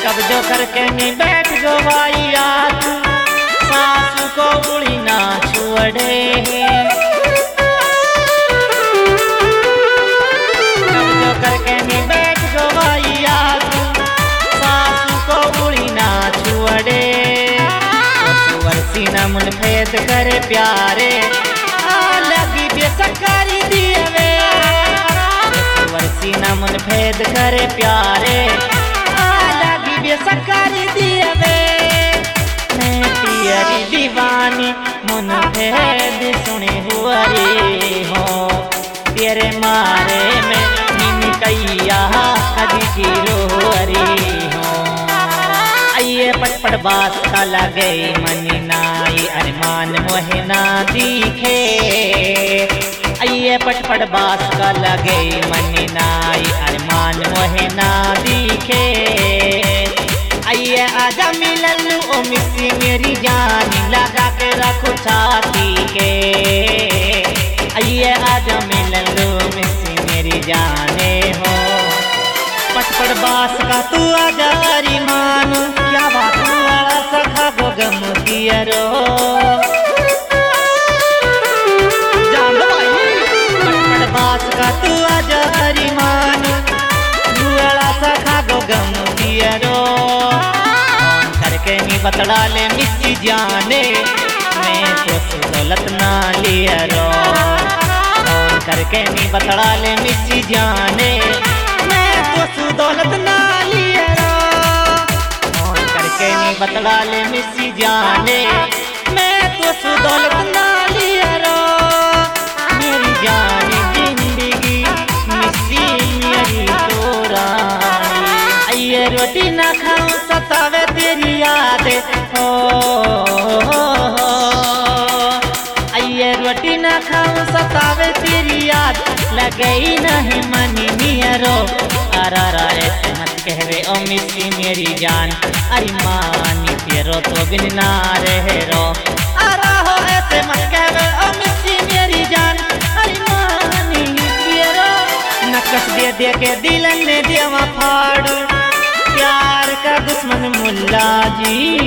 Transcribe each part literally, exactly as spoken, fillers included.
कब्जो करके नी बैठ गो भाई याद सासू को उड़ी ना छोड़े कब्जो करके नी बैठ गो भाई याद सासू को उड़ी ना छोड़े वर्षी न मुन फेद करे प्यारे लगी बेसकारी दिए वर्षी न मुन फेद करे प्यारे लगी बेसकारी दिए मैं पियरी दीवानी मुन फेद सुने हुआरी हो तेरे मारे में निन कैया कदी की रोहरी हो आइए पटपट बास का लगे मनी नाई अरमान मोहे ना दिखे आइए पटपट बास का लगे मनी नाई अरमान मोहे ना दिखे आइए आजा मिलन ओ मिसी मेरी जान लगा के रखो छाती के आइए आजा मिलन ओ मिसी मेरी जाने हो पटपट बास का तू आजा अरमान क्या बात वाला सखा गो गम किया रो जान भाई पटपट बास का तू आजा अरमान वाला सखा गो गम किया रो करके नी बतड़ा ले मिसी जाने मैं तो दौलत ना लिया रो करके नी बतड़ा ले मिसी जाने तो दौलत ना लिया फोन करके नी बतला ले मिसी जाने मैं तो दौलत ना लिया मेरी जान जिंदगी मिसी मेरी तोरा आइए रोटी ना खाऊं सतावे तेरी याद हो आइए रोटी ना खाऊं सतावे तेरी याद लगे नहीं मनी नियरो अरारा ऐसे मत कहवे ओ मिसी मेरी जान अरे मानी तेरो तो बिन ना रहे रो अरा हो ऐसे मत कहवे ओ मिसी मेरी जान अरे मानी तेरो नकश दे दे के दिल ने देवा फाड़ प्यार का दुश्मन मुल्ला जी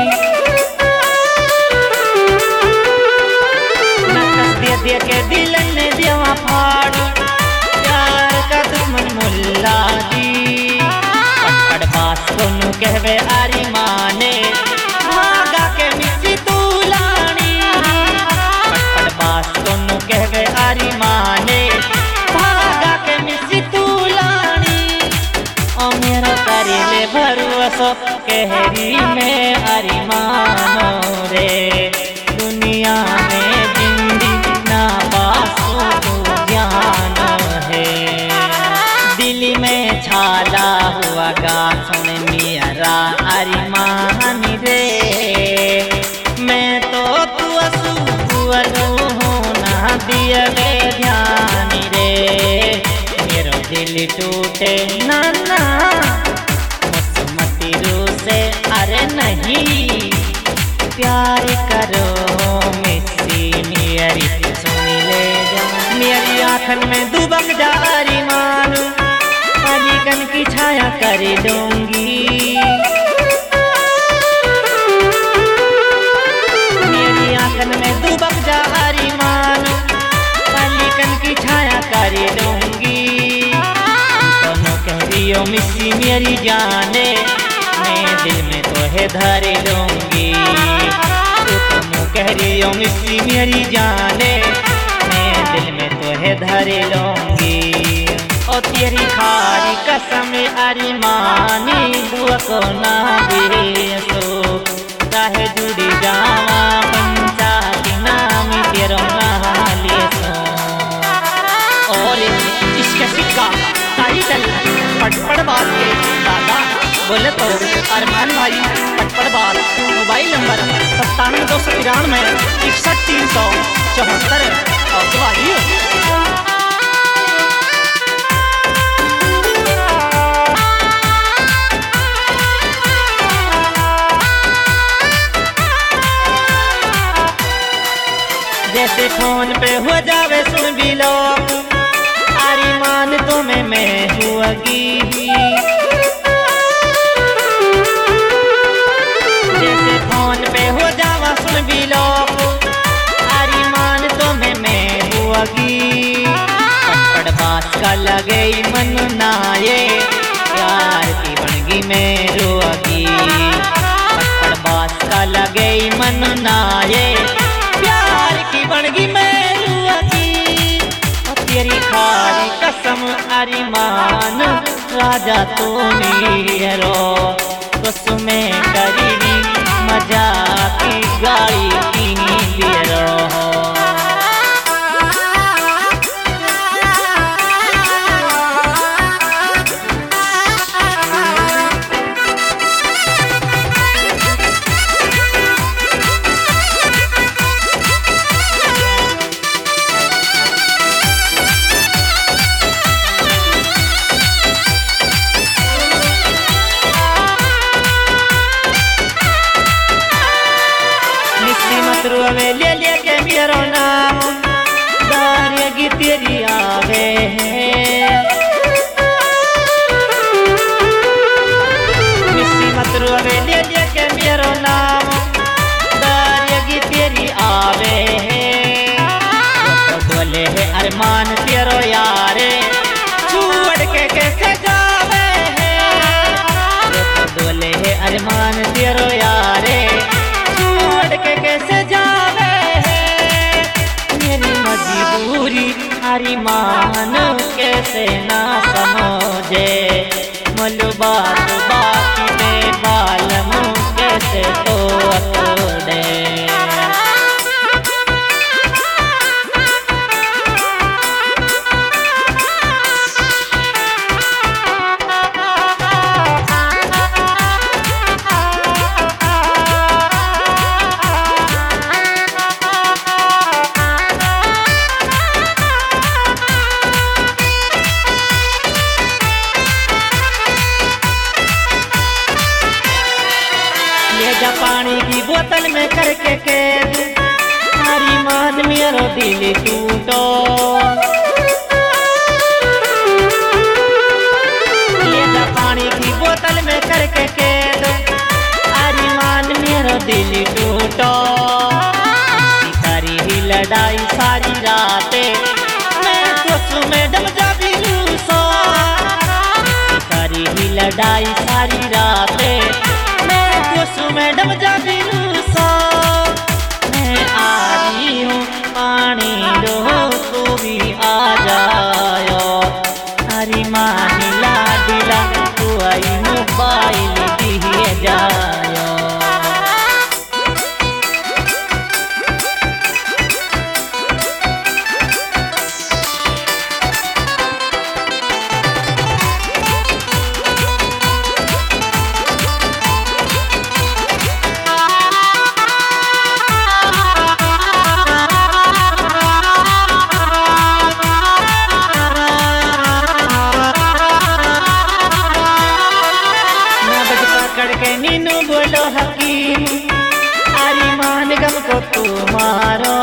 नकश दे दे के दिल ने देवा फाड़ प्यार का दुश्मन मुल्ला जी पटपट बास को कहवे आरी माने भागा के मिसी तू लानी पटपट बास को कहवे आरी माने भागा के मिसी तू लानी ओ मेरो करेले भरोसो कहरी में आरी मानो रे दुनिया में जिंदगी ना बासो तू जानो है दिल में छाला हुआ गा सुन मेरा अरमान रे मैं तो तू असुअलू हूँ ना दिया ध्यान रे मेरो दिल टूटे ना ना मती रू से अरे नहीं प्यार करो मिसी मेरी सुन ले जा मेरी आँखन में दुबक जा अरमान अलीगन की छाया कर दूंगी मेरी आँखन में दुबक जा अरमान अलीगन की छाया कर दूंगी दोनों कह रही हो मिसी मेरी जाने मैं दिल में तो है धर लूंगी तुम कह रही हो मिसी मेरी जाने मैं दिल में तो है धर लूंगी ओ तेरी खारी कसम अरमानी दुआ को ना बेसो चाहे जुड़ी जावा पंचायत नाम तेरो ना लेसो और इसका सिक्का टाइटल पटपट बात के दादा बोले तो अरमान भाई पटपट बात मोबाइल नंबर सत्तानवे दो सौ तिरानवे इकसठ तीन सौ चौहत्तर और भाई जैसे फोन पे हो जावे सुन भी लो अरमान तुम्हें मैं हुआगी अरिमान राजा तो रो उसमें करी मजा की गाड़ी की बियरो में ले ले के मेरो नाम दारियागी तेरी आवे है मिस्सी मतरू में ले ले के मेरो नाम दारियागी तेरी आवे है तो बोले है अरमान तेरो यारे छोड़ के कैसे जावे है तो बोले है अरमान तेरो यारे छोड़ के कैसे जावे है मेरी मजबूरी अरिमान कैसे ना समझे मलू बात बाकी दे बालम कैसे तो दे पानी की बोतल में करके कैद अरिमान मेरो दिल टूटो ये पानी की बोतल में करके कैद अरिमान मेरो दिल टूटो सारी ही लड़ाई सारी रातें मैं सोचूं मैडम जाबी लूसो सारी ही लड़ाई सारी रातें मैडम जाबी लूसो मैं आ रही हूँ पानी दो तू भी आ जायो अरिमान लाडिला तू आई मोबाइल दिए जायो नीनू बोलो हकीम अरिमान गम को तू मारो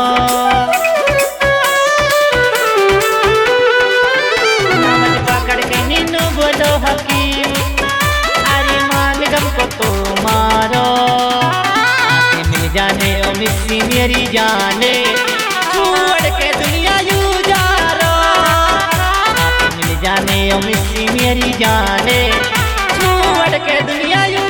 नामज पकड़ के नीनू बोलो हकीम अरिमान गम को तू मारो मिल जाने ओ मिस्सी मेरी जाने छोड़ के दुनिया यू जारो मिल जाने ओ मिस्सी मेरी जाने छोड़ के दुनिया यू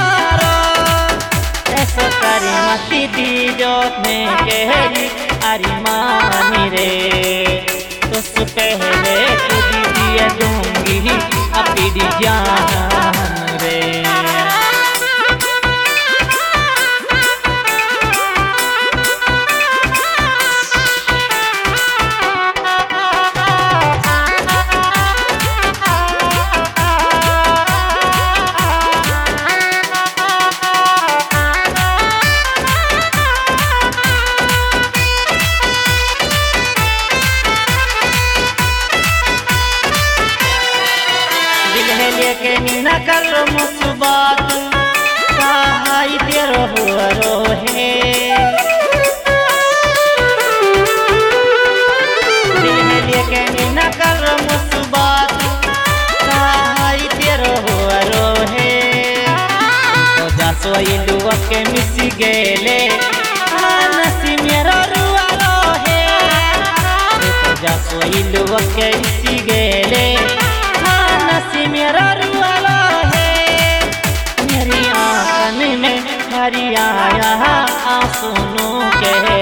करे मती दी जो में कहरी अरिमान रे तुस पहले खुद दिए दूंगी अपनी जान रे लेके न कर मुसबात कहाई तेरो हुआ रोहे दिल में लेके न कर मुसबात कहाई तेरो हुआ रोहे तो जा सोई लुआ के मिसी गेले नसी मेरा रुआ रोहे तो जा सोई लुआ के मिसी गेले नसी मेरा रुआला है मेरी आंखन में हरी आया आंसू के